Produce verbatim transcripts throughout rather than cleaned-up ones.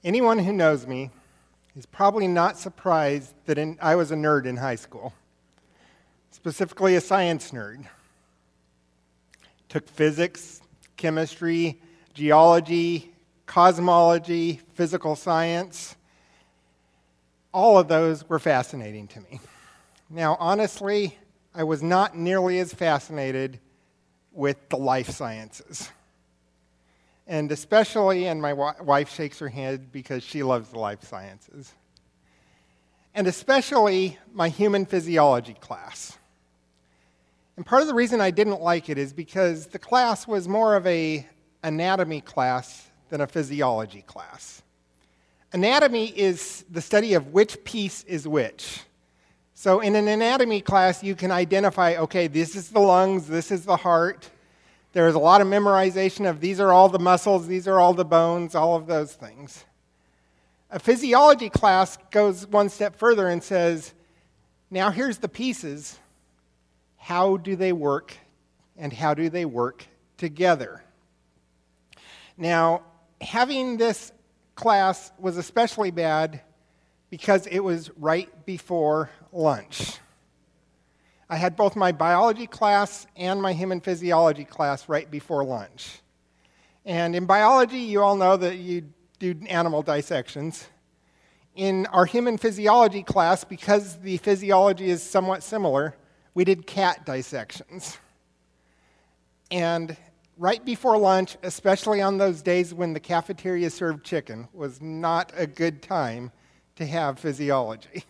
Anyone who knows me is probably not surprised that in, I was a nerd in high school, specifically a science nerd. Took physics, chemistry, geology, cosmology, physical science. All of those were fascinating to me. Now, honestly, I was not nearly as fascinated with the life sciences. And especially, and my wife shakes her head because she loves the life sciences. And especially my human physiology class. And part of the reason I didn't like it is because the class was more of a anatomy class than a physiology class. Anatomy is the study of which piece is which. So in an anatomy class, you can identify, okay, this is the lungs, this is the heart. There's a lot of memorization of these are all the muscles, these are all the bones, all of those things. A physiology class goes one step further and says, now here's the pieces. How do they work, and how do they work together? Now, having this class was especially bad because it was right before lunch. I had both my biology class and my human physiology class right before lunch. And in biology, you all know that you do animal dissections. In our human physiology class, because the physiology is somewhat similar, we did cat dissections. And right before lunch, especially on those days when the cafeteria served chicken, was not a good time to have physiology.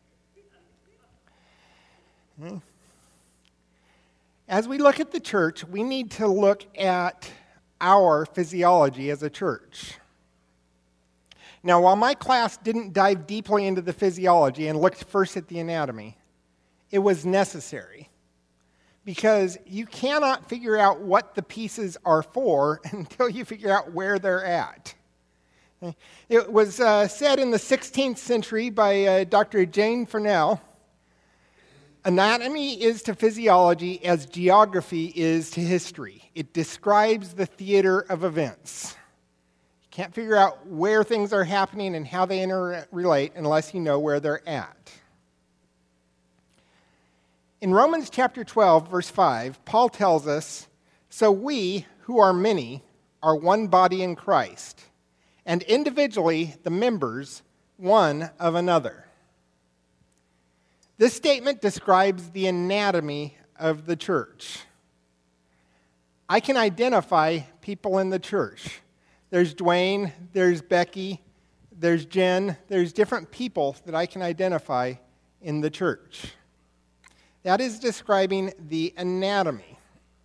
Hmm. As we look at the church, we need to look at our physiology as a church. Now, while my class didn't dive deeply into the physiology and looked first at the anatomy, it was necessary because you cannot figure out what the pieces are for until you figure out where they're at. It was uh, said in the sixteenth century by uh, Doctor Jane Furnell, anatomy is to physiology as geography is to history. It describes the theater of events. You can't figure out where things are happening and how they interrelate unless you know where they're at. In Romans chapter twelve, verse five, Paul tells us, so we, who are many, are one body in Christ, and individually the members one of another. This statement describes the anatomy of the church. I can identify people in the church. There's Dwayne, there's Becky, there's Jen, there's different people that I can identify in the church. That is describing the anatomy.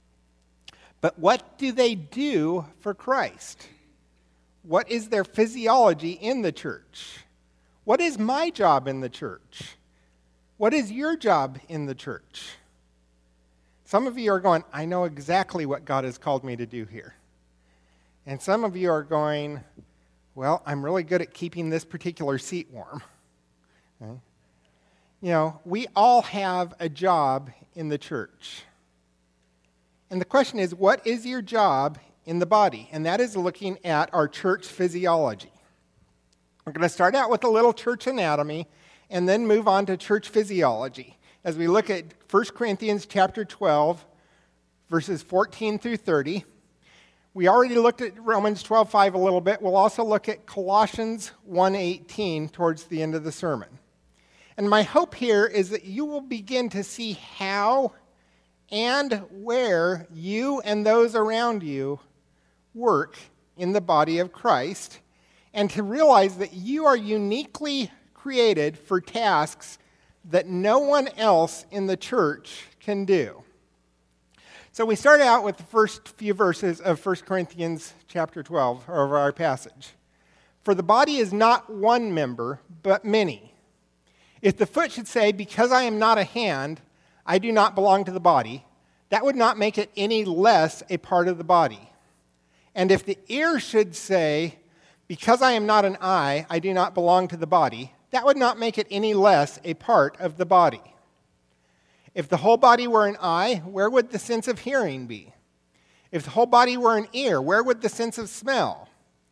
But what do they do for Christ? What is their physiology in the church? What is my job in the church? What is your job in the church? Some of you are going, I know exactly what God has called me to do here. And some of you are going, well, I'm really good at keeping this particular seat warm. Okay. You know, we all have a job in the church. And the question is, what is your job in the body? And that is looking at our church physiology. We're going to start out with a little church anatomy and then move on to church physiology as we look at First Corinthians chapter twelve, verses fourteen through thirty. We already looked at Romans twelve five a little bit. We'll also look at Colossians one eighteen towards the end of the sermon. And my hope here is that you will begin to see how and where you and those around you work in the body of Christ, and to realize that you are uniquely created for tasks that no one else in the church can do. So we start out with the first few verses of First Corinthians chapter twelve, or of our passage. For the body is not one member, but many. If the foot should say, because I am not a hand, I do not belong to the body, that would not make it any less a part of the body. And if the ear should say, because I am not an eye, I do not belong to the body, that would not make it any less a part of the body. If the whole body were an eye, where would the sense of hearing be? If the whole body were an ear, where would the sense of smell?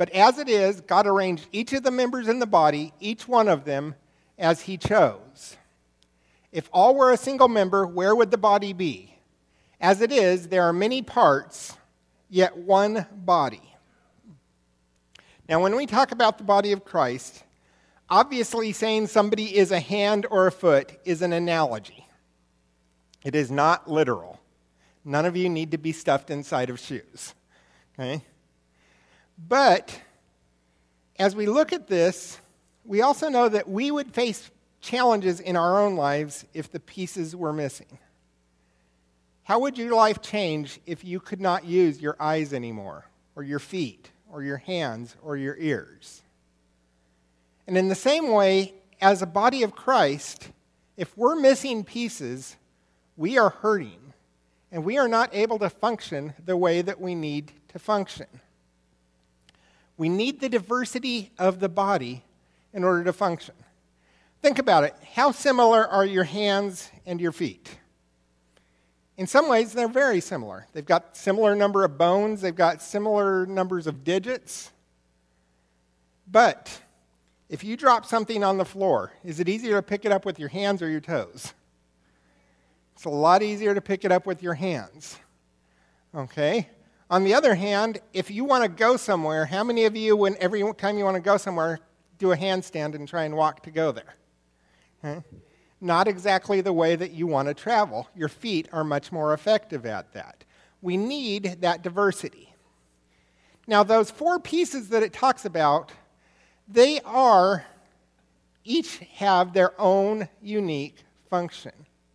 But as it is, God arranged each of the members in the body, each one of them, as he chose. If all were a single member, where would the body be? As it is, there are many parts, yet one body. Now, when we talk about the body of Christ, obviously saying somebody is a hand or a foot is an analogy. It is not literal. None of you need to be stuffed inside of shoes. Okay? But as we look at this, we also know that we would face challenges in our own lives if the pieces were missing. How would your life change if you could not use your eyes anymore, or your feet, or your hands, or your ears? And in the same way, as a body of Christ, if we're missing pieces, we are hurting, and we are not able to function the way that we need to function. We need the diversity of the body in order to function. Think about it. How similar are your hands and your feet? In some ways, they're very similar. They've got similar number of bones. They've got similar numbers of digits. But if you drop something on the floor, is it easier to pick it up with your hands or your toes? It's a lot easier to pick it up with your hands. Okay? On the other hand, if you want to go somewhere, how many of you, when every time you want to go somewhere, do a handstand and try and walk to go there? Okay? Not exactly the way that you want to travel. Your feet are much more effective at that. We need that diversity. Now, those four pieces that it talks about, they are, each have their own unique function.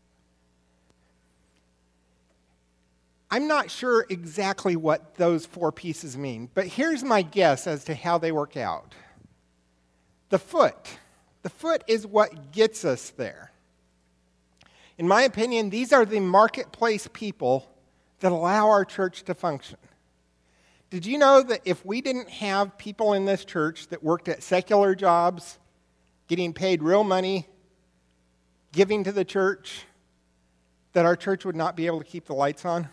I'm not sure exactly what those four pieces mean, but here's my guess as to how they work out. The foot. The foot is what gets us there. In my opinion, these are the marketplace people that allow our church to function. Did you know that if we didn't have people in this church that worked at secular jobs, getting paid real money, giving to the church, that our church would not be able to keep the lights on?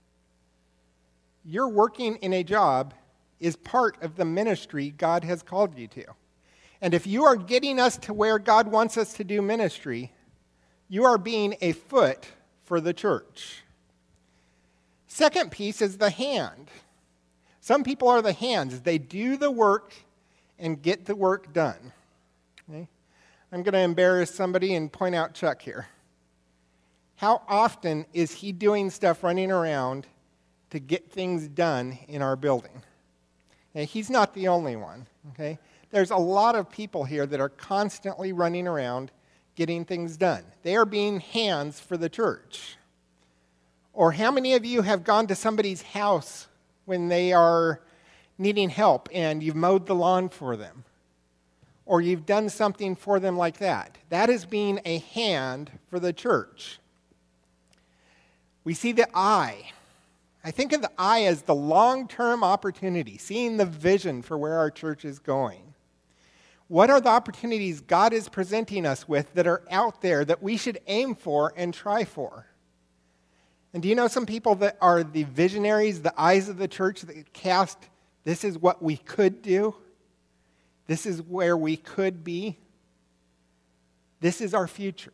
Your working in a job is part of the ministry God has called you to. And if you are getting us to where God wants us to do ministry, you are being a foot for the church. Second piece is the hand. Some people are the hands. They do the work and get the work done. Okay? I'm going to embarrass somebody and point out Chuck here. How often is he doing stuff running around to get things done in our building? Okay? He's not the only one. Okay? There's a lot of people here that are constantly running around getting things done. They are being hands for the church. Or how many of you have gone to somebody's house when they are needing help and you've mowed the lawn for them? Or you've done something for them like that? That is being a hand for the church. We see the eye. I think of the eye as the long-term opportunity, seeing the vision for where our church is going. What are the opportunities God is presenting us with that are out there that we should aim for and try for? And do you know some people that are the visionaries, the eyes of the church that cast, this is what we could do? This is where we could be? This is our future.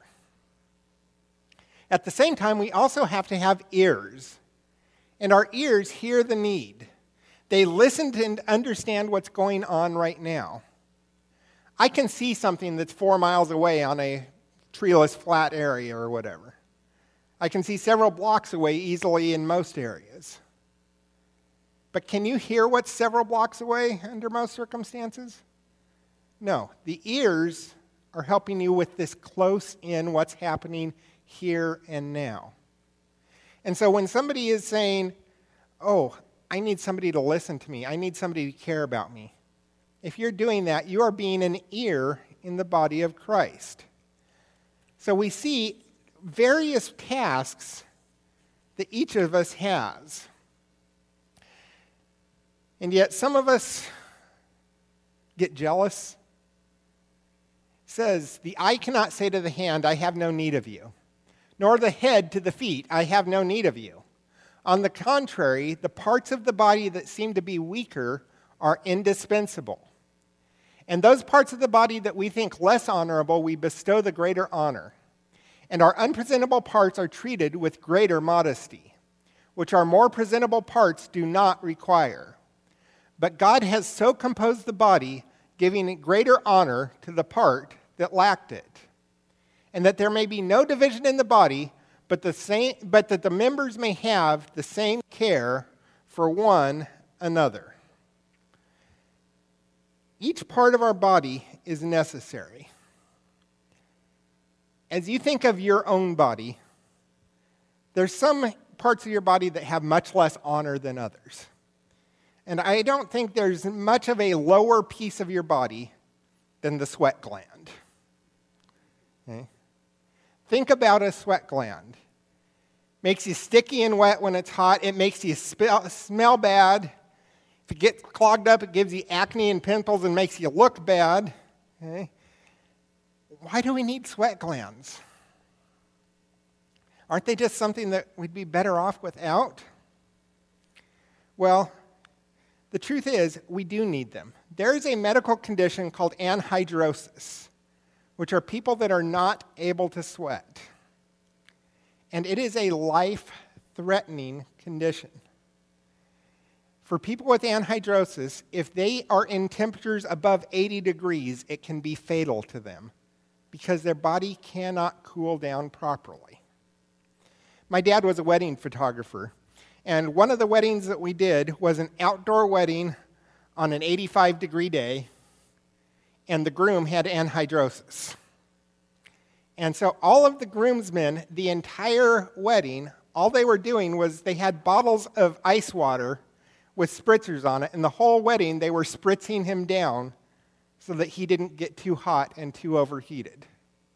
At the same time, we also have to have ears. And our ears hear the need. They listen to understand what's going on right now. I can see something that's four miles away on a treeless flat area or whatever. I can see several blocks away easily in most areas. But can you hear what's several blocks away under most circumstances? No. The ears are helping you with this close in what's happening here and now. And so when somebody is saying, oh, I need somebody to listen to me, I need somebody to care about me, if you're doing that, you are being an ear in the body of Christ. So we see various tasks that each of us has. And yet some of us get jealous. It says, the eye cannot say to the hand, I have no need of you, nor the head to the feet, I have no need of you. On the contrary, the parts of the body that seem to be weaker are indispensable. And those parts of the body that we think less honorable, we bestow the greater honor. And our unpresentable parts are treated with greater modesty, which our more presentable parts do not require. But God has so composed the body, giving it greater honor to the part that lacked it, and that there may be no division in the body, but, the same, but that the members may have the same care for one another. Each part of our body is necessary. As you think of your own body, there's some parts of your body that have much less honor than others. And I don't think there's much of a lower piece of your body than the sweat gland. Okay? Think about a sweat gland. Makes you sticky and wet when it's hot. It makes you sp- smell bad. If it gets clogged up, it gives you acne and pimples and makes you look bad. Okay? Why do we need sweat glands? Aren't they just something that we'd be better off without? Well, the truth is, we do need them. There is a medical condition called anhidrosis, which are people that are not able to sweat. And it is a life-threatening condition. For people with anhidrosis, if they are in temperatures above eighty degrees, it can be fatal to them because their body cannot cool down properly. My dad was a wedding photographer, and one of the weddings that we did was an outdoor wedding on an eighty-five degree day, and the groom had anhidrosis. And so all of the groomsmen, the entire wedding, all they were doing was they had bottles of ice water with spritzers on it, and the whole wedding they were spritzing him down so that he didn't get too hot and too overheated.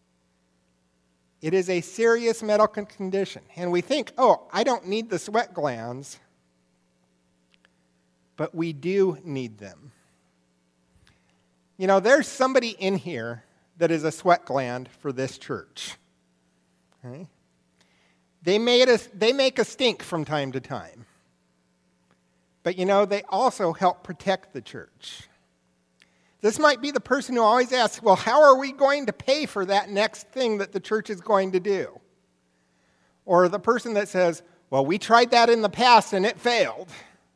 It is a serious medical condition, and we think, oh, I don't need the sweat glands, but we do need them. You know, there's somebody in here that is a sweat gland for this church. Okay? They, made a, they make a stink from time to time. But, you know, they also help protect the church. This might be the person who always asks, well, how are we going to pay for that next thing that the church is going to do? Or the person that says, well, we tried that in the past and it failed.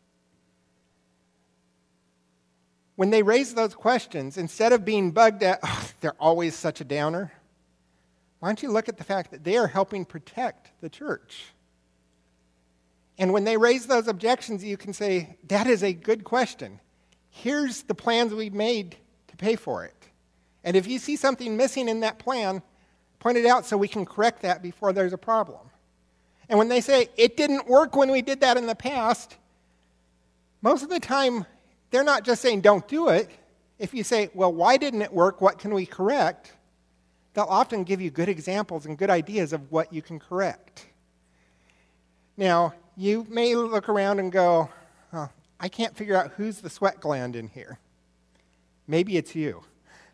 When they raise those questions, instead of being bugged at, oh, they're always such a downer, why don't you look at the fact that they are helping protect the church? And when they raise those objections, you can say, that is a good question. Here's the plans we've made to pay for it. And if you see something missing in that plan, point it out so we can correct that before there's a problem. And when they say, it didn't work when we did that in the past, most of the time, they're not just saying, don't do it. If you say, well, why didn't it work? What can we correct? They'll often give you good examples and good ideas of what you can correct. Now, you may look around and go, oh, I can't figure out who's the sweat gland in here. Maybe it's you.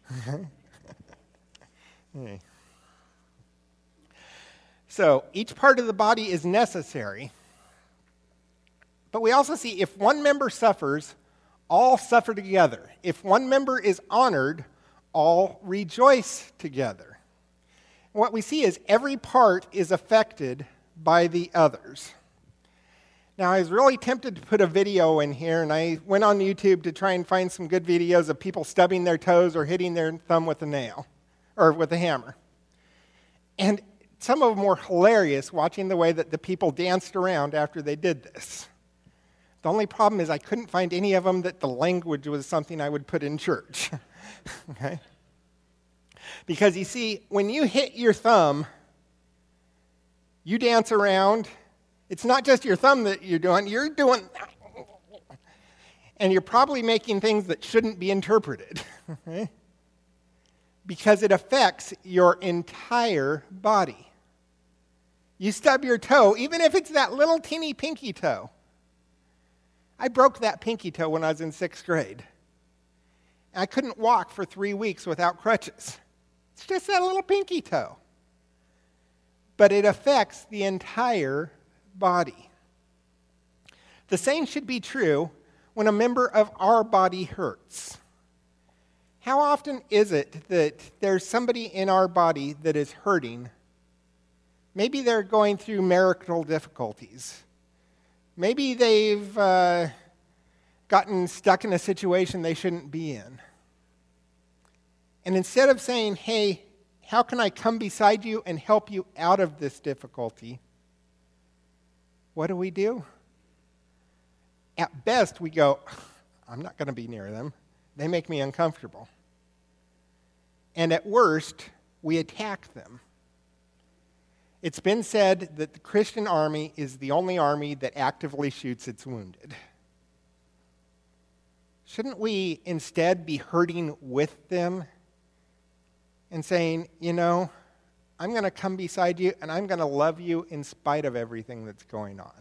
Okay. So each part of the body is necessary. But we also see if one member suffers, all suffer together. If one member is honored, all rejoice together. And what we see is every part is affected by the others. Now, I was really tempted to put a video in here, and I went on YouTube to try and find some good videos of people stubbing their toes or hitting their thumb with a nail, or with a hammer. And some of them were hilarious, watching the way that the people danced around after they did this. The only problem is I couldn't find any of them that the language was something I would put in church. Okay? Because you see, when you hit your thumb, you dance around. It's not just your thumb that you're doing, you're doing, and you're probably making things that shouldn't be interpreted, okay? Because it affects your entire body. You stub your toe, even if it's that little teeny pinky toe. I broke that pinky toe when I was in sixth grade. I couldn't walk for three weeks without crutches. It's just that little pinky toe. But it affects the entire body. The same should be true when a member of our body hurts? How often is it that there's somebody in our body that is hurting? Maybe they're going through marital difficulties. Maybe they've uh, gotten stuck in a situation they shouldn't be in. And instead of saying, hey, how can I come beside you and help you out of this difficulty? What do we do? At best, we go, I'm not going to be near them. They make me uncomfortable. And at worst, we attack them. It's been said that the Christian army is the only army that actively shoots its wounded. Shouldn't we instead be hurting with them and saying, you know, I'm going to come beside you and I'm going to love you in spite of everything that's going on?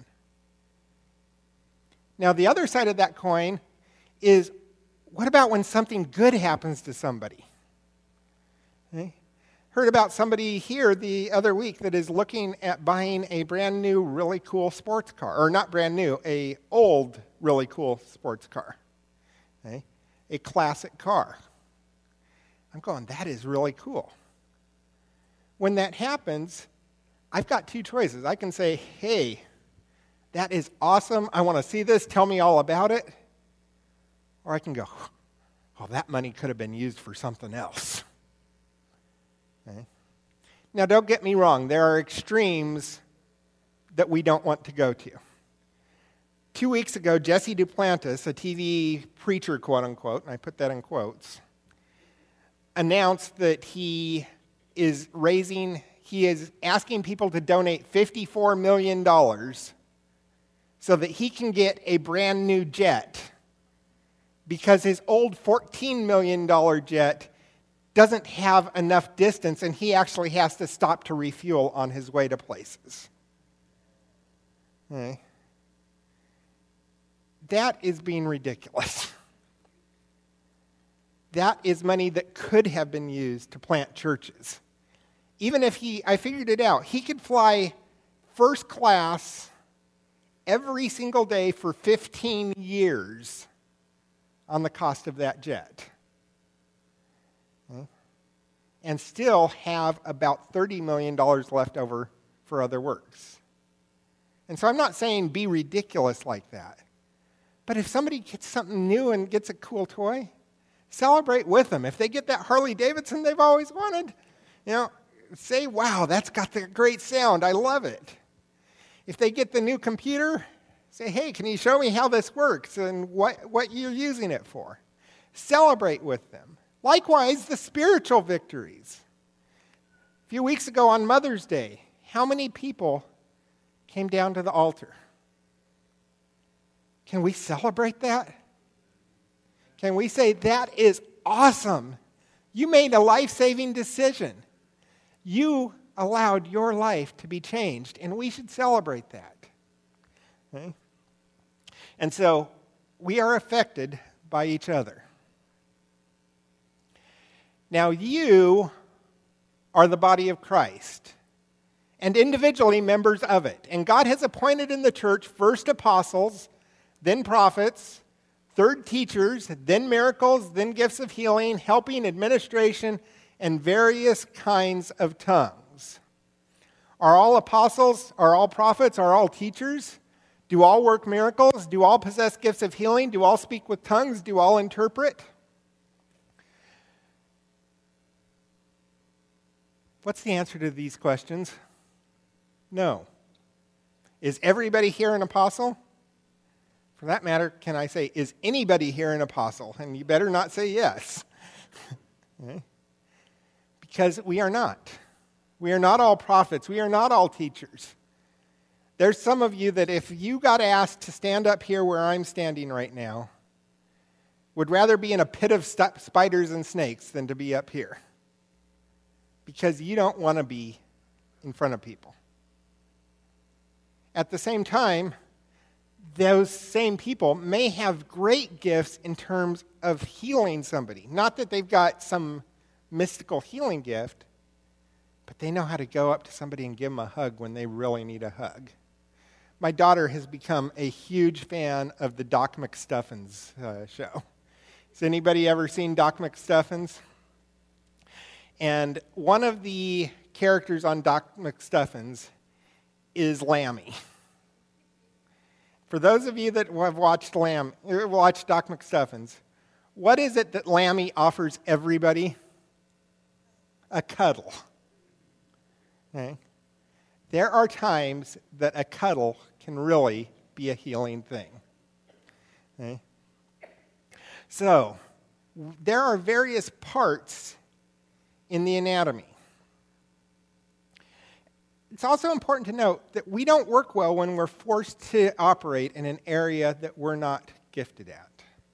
Now, the other side of that coin is, what about when something good happens to somebody? Okay. Heard about somebody here the other week that is looking at buying a brand new, really cool sports car. Or not brand new, a old, really cool sports car. Okay. A classic car. I'm going, that is really cool. When that happens, I've got two choices. I can say, hey, that is awesome. I want to see this. Tell me all about it. Or I can go, oh, that money could have been used for something else. Okay. Now, don't get me wrong. There are extremes that we don't want to go to. Two weeks ago, Jesse Duplantis, a T V preacher, quote unquote, and I put that in quotes, announced that he is raising, he is asking people to donate fifty-four million dollars so that he can get a brand new jet because his old fourteen million dollars jet doesn't have enough distance and he actually has to stop to refuel on his way to places. Okay. That is being ridiculous. That is money that could have been used to plant churches. Even if he, I figured it out, he could fly first class every single day for fifteen years on the cost of that jet. Okay. And still have about thirty million dollars left over for other works. And so I'm not saying be ridiculous like that. But if somebody gets something new and gets a cool toy, celebrate with them. If they get that Harley Davidson they've always wanted, you know, say, wow, that's got the great sound. I love it. If they get the new computer, say, hey, can you show me how this works and what, what you're using it for? Celebrate with them. Likewise, the spiritual victories. A few weeks ago on Mother's Day, how many people came down to the altar? Can we celebrate that? Can we say, that is awesome? You made a life-saving decision. You allowed your life to be changed, and we should celebrate that. Okay? And so, we are affected by each other. Now, you are the body of Christ, and individually members of it. And God has appointed in the church first apostles, then prophets, third teachers, then miracles, then gifts of healing, helping, administration, and various kinds of tongues. Are all apostles, are all prophets, are all teachers? Do all work miracles? Do all possess gifts of healing? Do all speak with tongues? Do all interpret? What's the answer to these questions? No. Is everybody here an apostle? For that matter, can I say, is anybody here an apostle? And you better not say yes. Okay? Because we are not. We are not all prophets. We are not all teachers. There's some of you that if you got asked to stand up here where I'm standing right now, would rather be in a pit of st- spiders and snakes than to be up here. Because you don't want to be in front of people. At the same time, those same people may have great gifts in terms of healing somebody. Not that they've got some mystical healing gift, but they know how to go up to somebody and give them a hug when they really need a hug. My daughter has become a huge fan of the Doc McStuffins uh, show. Has anybody ever seen Doc McStuffins? And one of the characters on Doc McStuffins is Lammy. For those of you that have watched Lam, watched Doc McStuffins, what is it that Lammy offers everybody? A cuddle. Okay? There are times that a cuddle can really be a healing thing. Okay? So, there are various parts in the anatomy. It's also important to note that we don't work well when we're forced to operate in an area that we're not gifted at.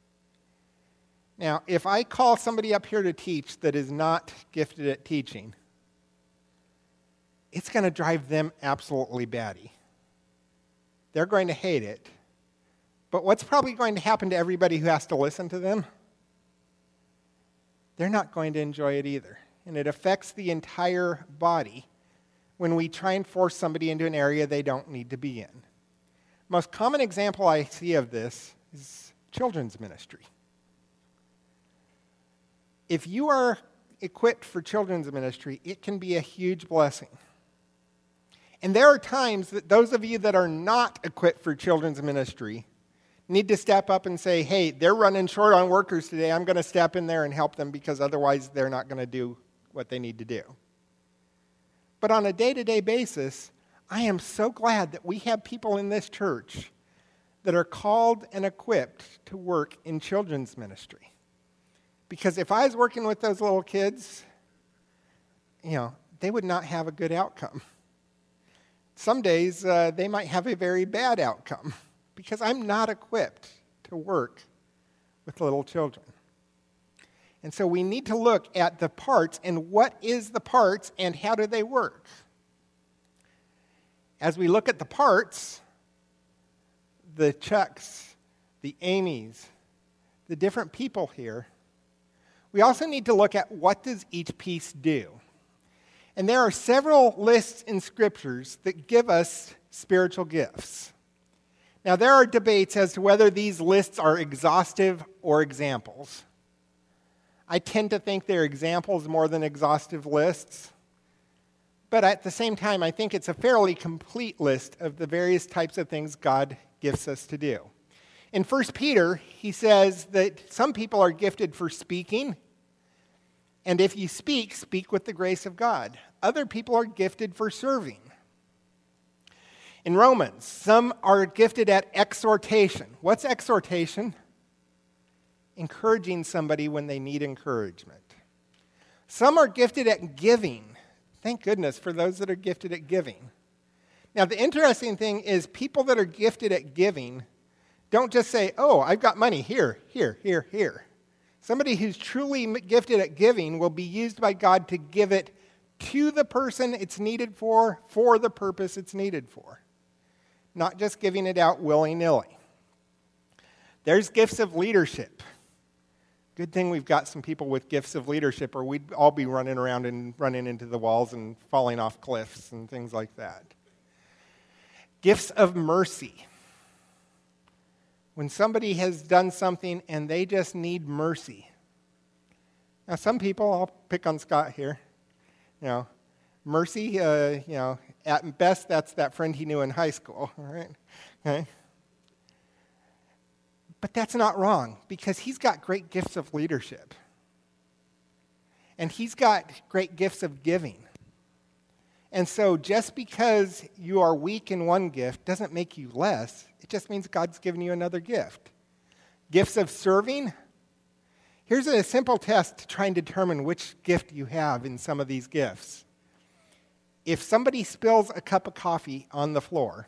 Now, if I call somebody up here to teach that is not gifted at teaching, it's going to drive them absolutely batty. They're going to hate it. But what's probably going to happen to everybody who has to listen to them? They're not going to enjoy it either. And it affects the entire body when we try and force somebody into an area they don't need to be in. Most common example I see of this is children's ministry. If you are equipped for children's ministry, it can be a huge blessing. And there are times that those of you that are not equipped for children's ministry need to step up and say, hey, they're running short on workers today. I'm going to step in there and help them because otherwise they're not going to do what they need to do. But on a day-to-day basis, I am so glad that we have people in this church that are called and equipped to work in children's ministry. Because if I was working with those little kids, you know, they would not have a good outcome. Some days uh, they might have a very bad outcome because I'm not equipped to work with little children. And so we need to look at the parts and what is the parts and how do they work. As we look at the parts, the Chucks, the Amy's, the different people here, we also need to look at what does each piece do. And there are several lists in scriptures that give us spiritual gifts. Now, there are debates as to whether these lists are exhaustive or examples. I tend to think they're examples more than exhaustive lists. But at the same time, I think it's a fairly complete list of the various types of things God gifts us to do. In First Peter, he says that some people are gifted for speaking. And if you speak, speak with the grace of God. Other people are gifted for serving. In Romans, some are gifted at exhortation. What's exhortation? Encouraging somebody when they need encouragement. Some are gifted at giving. Thank goodness for those that are gifted at giving. Now, the interesting thing is people that are gifted at giving don't just say, oh, I've got money here, here, here, here. Somebody who's truly gifted at giving will be used by God to give it to the person it's needed for, for the purpose it's needed for. Not just giving it out willy-nilly. There's gifts of leadership. Good thing we've got some people with gifts of leadership, or we'd all be running around and running into the walls and falling off cliffs and things like that. Gifts of mercy. When somebody has done something and they just need mercy. Now, some people, I'll pick on Scott here, you know, mercy, uh, you know, at best, that's that friend he knew in high school, all right? Okay? But that's not wrong, because he's got great gifts of leadership. And he's got great gifts of giving. And so just because you are weak in one gift doesn't make you less. It just means God's given you another gift. Gifts of serving. Here's a simple test to try and determine which gift you have in some of these gifts. If somebody spills a cup of coffee on the floor,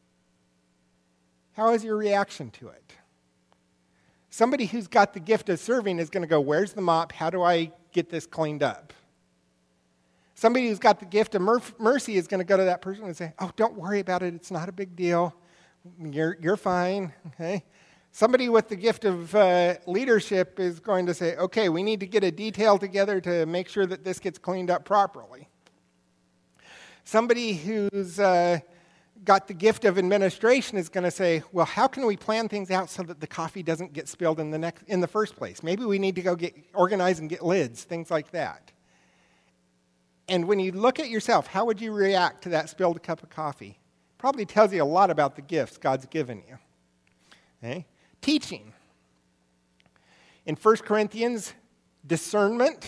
how is your reaction to it? Somebody who's got the gift of serving is going to go, where's the mop? How do I get this cleaned up? Somebody who's got the gift of mercy is going to go to that person and say, oh, don't worry about it. It's not a big deal. You're, you're fine. Okay? Somebody with the gift of uh, leadership is going to say, okay, we need to get a detail together to make sure that this gets cleaned up properly. Somebody who's uh, got the gift of administration is going to say, well, how can we plan things out so that the coffee doesn't get spilled in the next in the first place? Maybe we need to go get organize and get lids, things like that. And when you look at yourself, how would you react to that spilled cup of coffee? Probably tells you a lot about the gifts God's given you. Okay? Teaching. In First Corinthians, discernment.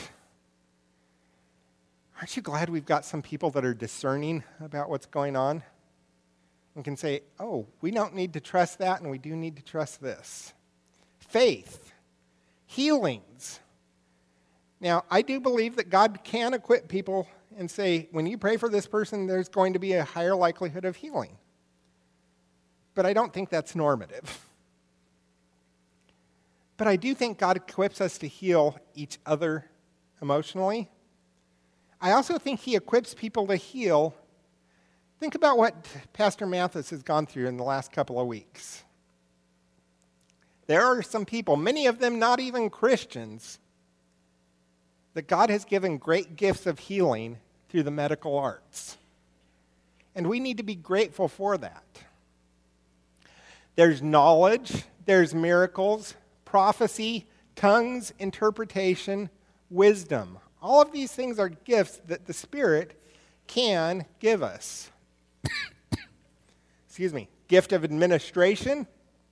Aren't you glad we've got some people that are discerning about what's going on? And can say, oh, we don't need to trust that, and we do need to trust this. Faith. Healings. Now, I do believe that God can equip people and say, when you pray for this person, there's going to be a higher likelihood of healing. But I don't think that's normative. But I do think God equips us to heal each other emotionally. I also think he equips people to heal. Think about what Pastor Mathis has gone through in the last couple of weeks. There are some people, many of them not even Christians, that God has given great gifts of healing through the medical arts. And we need to be grateful for that. There's knowledge, there's miracles, prophecy, tongues, interpretation, wisdom. All of these things are gifts that the Spirit can give us. Excuse me. Gift of administration.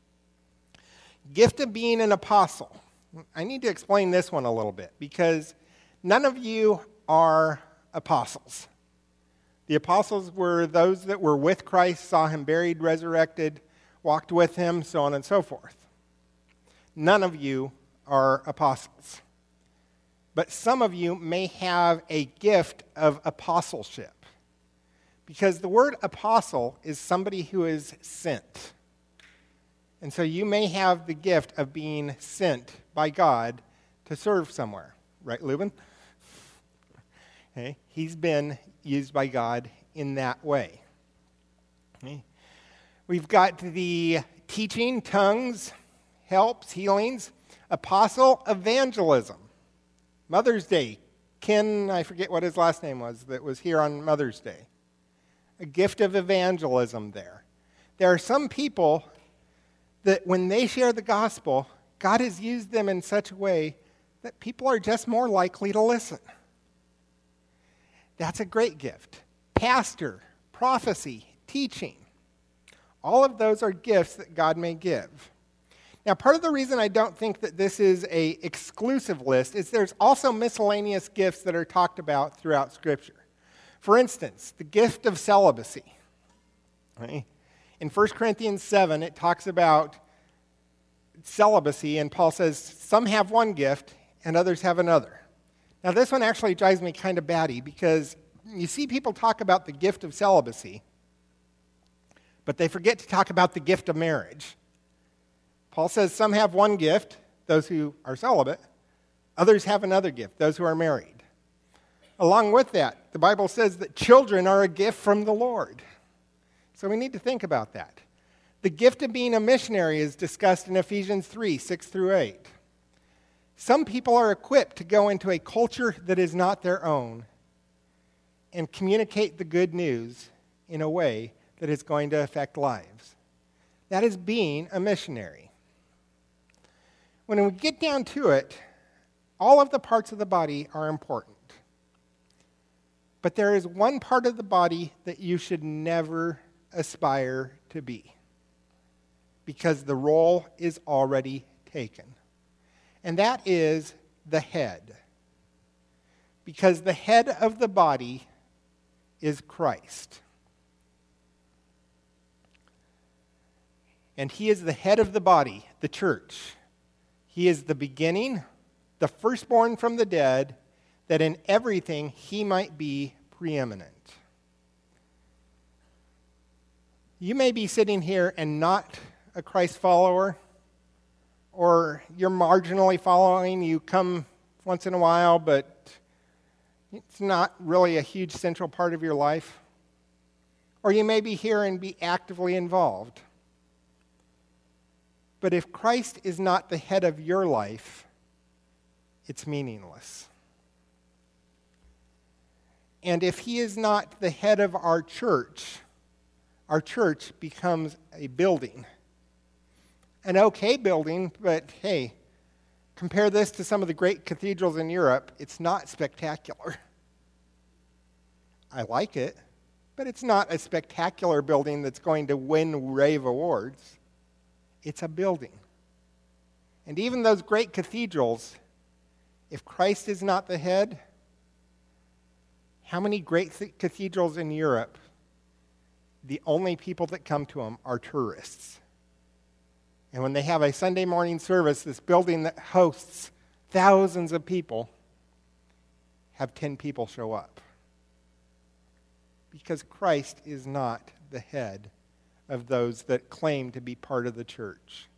Gift of being an apostle. I need to explain this one a little bit because none of you are apostles. The apostles were those that were with Christ, saw him buried, resurrected, walked with him, so on and so forth. None of you are apostles. But some of you may have a gift of apostleship. Because the word apostle is somebody who is sent. And so you may have the gift of being sent by God to serve somewhere. Right, Leuben? Okay. He's been used by God in that way. Okay. We've got the teaching, tongues, helps, healings, apostle, evangelism. Mother's Day. Ken, I forget what his last name was, that was here on Mother's Day. A gift of evangelism there. There are some people that when they share the gospel, God has used them in such a way that people are just more likely to listen. That's a great gift. Pastor, prophecy, teaching. All of those are gifts that God may give. Now, part of the reason I don't think that this is an exclusive list is there's also miscellaneous gifts that are talked about throughout Scripture. For instance, the gift of celibacy. Right? In First Corinthians seven, it talks about celibacy, and Paul says, some have one gift and others have another. Now, this one actually drives me kind of batty because you see people talk about the gift of celibacy, but they forget to talk about the gift of marriage. Paul says some have one gift, those who are celibate. Others have another gift, those who are married. Along with that, the Bible says that children are a gift from the Lord. So we need to think about that. The gift of being a missionary is discussed in Ephesians three, six through eight. Some people are equipped to go into a culture that is not their own and communicate the good news in a way that is going to affect lives. That is being a missionary. When we get down to it, all of the parts of the body are important. But there is one part of the body that you should never aspire to be, because the role is already taken. And that is the head. Because the head of the body is Christ. And he is the head of the body, the church. He is the beginning, the firstborn from the dead, that in everything he might be preeminent. You may be sitting here and not a Christ follower, or you're marginally following. You come once in a while, but it's not really a huge central part of your life. Or you may be here and be actively involved. But if Christ is not the head of your life, it's meaningless. And if he is not the head of our church, our church becomes a building. An okay building, but hey, compare this to some of the great cathedrals in Europe, it's not spectacular. I like it, but it's not a spectacular building that's going to win rave awards. It's a building. And even those great cathedrals, if Christ is not the head, how many great th- cathedrals in Europe, the only people that come to them are tourists? And when they have a Sunday morning service, this building that hosts thousands of people, have ten people show up. Because Christ is not the head of those that claim to be part of the church.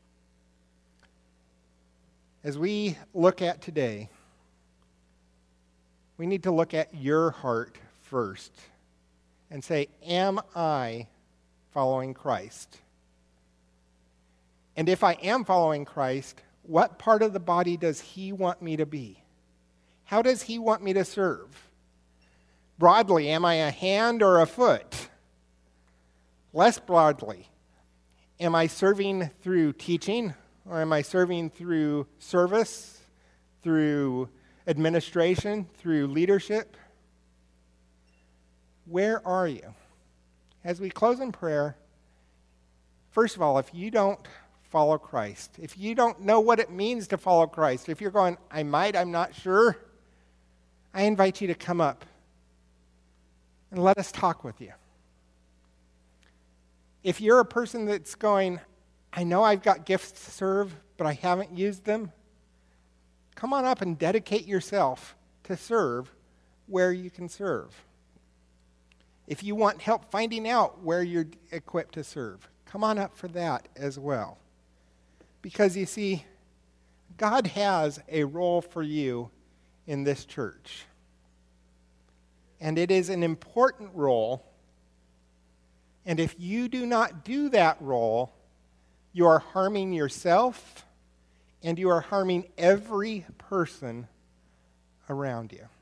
As we look at today, we need to look at your heart first and say, am I following Christ? And if I am following Christ, what part of the body does he want me to be? How does he want me to serve? Broadly, am I a hand or a foot? Less broadly, am I serving through teaching, or am I serving through service, through administration, through leadership? Where are you? As we close in prayer, first of all, if you don't follow Christ, if you don't know what it means to follow Christ, if you're going, I might, I'm not sure, I invite you to come up and let us talk with you. If you're a person that's going, I know I've got gifts to serve, but I haven't used them, come on up and dedicate yourself to serve where you can serve. If you want help finding out where you're equipped to serve, come on up for that as well. Because you see, God has a role for you in this church. And it is an important role. And if you do not do that role, you are harming yourself and you are harming every person around you.